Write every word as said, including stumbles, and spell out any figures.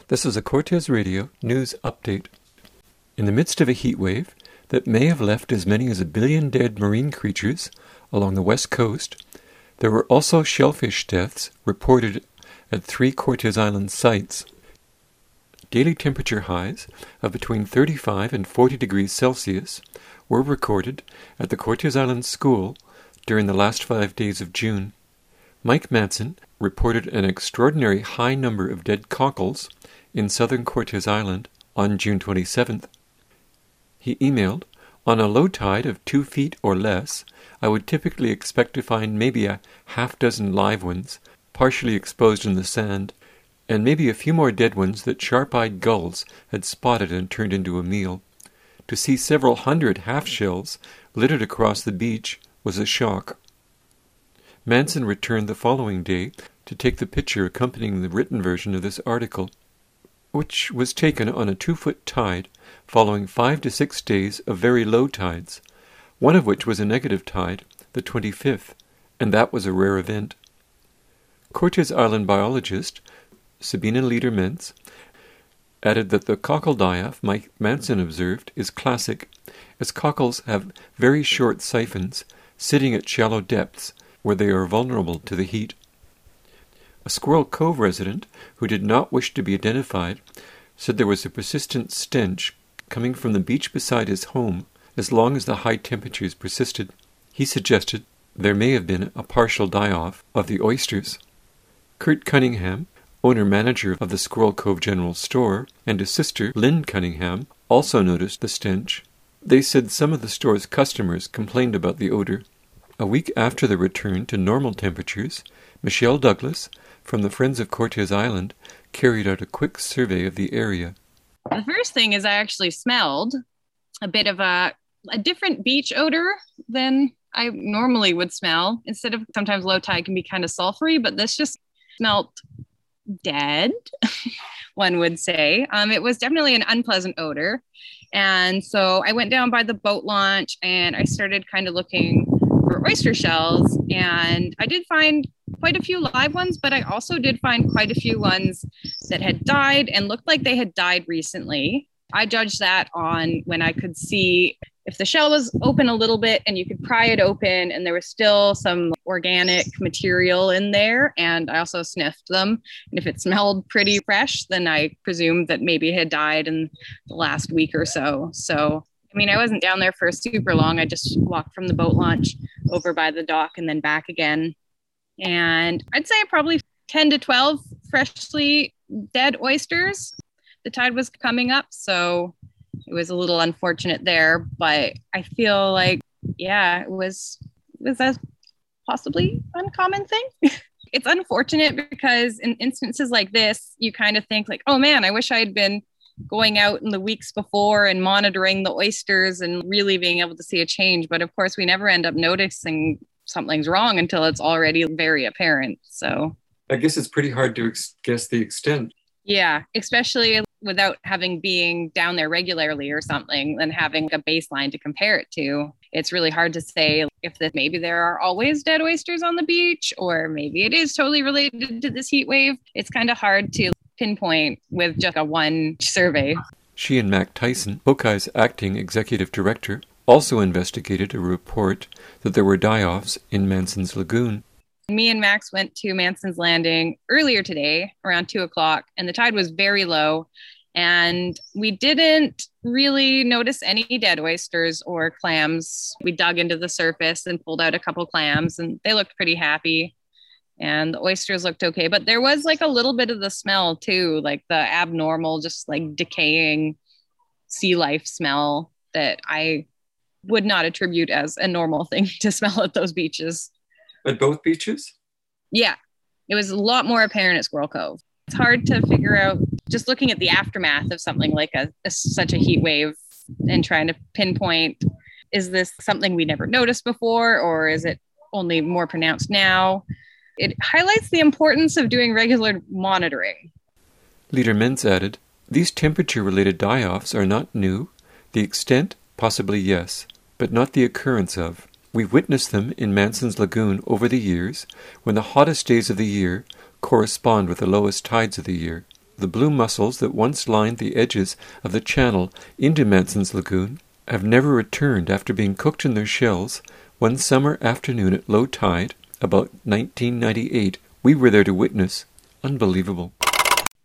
This is a Cortes Radio news update. In the midst of a heat wave that may have left as many as a billion dead marine creatures along the west coast, there were also shellfish deaths reported at three Cortes Island sites. Daily temperature highs of between thirty-five and forty degrees Celsius were recorded at the Cortes Island School during the last five days of June. Mike Manson reported an extraordinary high number of dead cockles in southern Cortes Island on June twenty-seventh. He emailed, "On a low tide of two feet or less, I would typically expect to find maybe a half dozen live ones, partially exposed in the sand, and maybe a few more dead ones that sharp-eyed gulls had spotted and turned into a meal. To see several hundred half-shells littered across the beach was a shock." Manson returned the following day to take the picture accompanying the written version of this article, which was taken on a two-foot tide following five to six days of very low tides, one of which was a negative tide, the twenty-fifth, and that was a rare event. Cortes Island biologist Sabina Lieder-Mentz added that the cockle die-off Mike Manson observed is classic, as cockles have very short siphons sitting at shallow depths where they are vulnerable to the heat. A Squirrel Cove resident, who did not wish to be identified, said there was a persistent stench coming from the beach beside his home as long as the high temperatures persisted. He suggested there may have been a partial die-off of the oysters. Kurt Cunningham, owner-manager of the Squirrel Cove General Store, and his sister, Lynn Cunningham, also noticed the stench. They said some of the store's customers complained about the odor. A week after the return to normal temperatures, Michelle Douglas, from the Friends of Cortes Island, carried out a quick survey of the area. The first thing is I actually smelled a bit of a, a different beach odor than I normally would smell. Instead of sometimes low tide can be kind of sulfury, but this just smelled dead, one would say. Um, it was definitely an unpleasant odor. And so I went down by the boat launch and I started kind of looking for oyster shells. And I did find quite a few live ones, but I also did find quite a few ones that had died and looked like they had died recently. I judged that on when I could see if the shell was open a little bit and you could pry it open and there was still some organic material in there. And I also sniffed them. And if it smelled pretty fresh, then I presumed that maybe it had died in the last week or so. So, I mean, I wasn't down there for super long. I just walked from the boat launch over by the dock and then back again. And I'd say probably ten to twelve freshly dead oysters. The tide was coming up, so it was a little unfortunate there, but I feel like, yeah, it was, it was a possibly uncommon thing. It's unfortunate because in instances like this, you kind of think like, oh man, I wish I had been going out in the weeks before and monitoring the oysters and really being able to see a change. But of course, we never end up noticing something's wrong until it's already very apparent. So I guess it's pretty hard to ex- guess the extent. Yeah, especially without having being down there regularly or something and having a baseline to compare it to. It's really hard to say if that maybe there are always dead oysters on the beach, or maybe it is totally related to this heat wave. It's kind of hard to pinpoint with just a one survey. She and Mac Tyson, Bokai's acting executive director, also investigated a report that there were die-offs in Manson's Lagoon. Me and Max went to Manson's Landing earlier today around two o'clock, and the tide was very low. And we didn't really notice any dead oysters or clams. We dug into the surface and pulled out a couple clams, and they looked pretty happy. And the oysters looked okay. But there was like a little bit of the smell too, like the abnormal, just like decaying sea life smell that I would not attribute as a normal thing to smell at those beaches. At both beaches? Yeah, it was a lot more apparent at Squirrel Cove. It's hard to figure out, just looking at the aftermath of something like a, a such a heat wave and trying to pinpoint, is this something we never noticed before, or is it only more pronounced now? It highlights the importance of doing regular monitoring. Lieder-Mentz added, "These temperature-related die-offs are not new. The extent, possibly yes, but not the occurrence of. We've witnessed them in Manson's Lagoon over the years, when the hottest days of the year correspond with the lowest tides of the year. the blue mussels that once lined the edges of the channel into Manson's Lagoon have never returned after being cooked in their shells. One summer afternoon at low tide, about nineteen ninety-eight, we were there to witness. Unbelievable.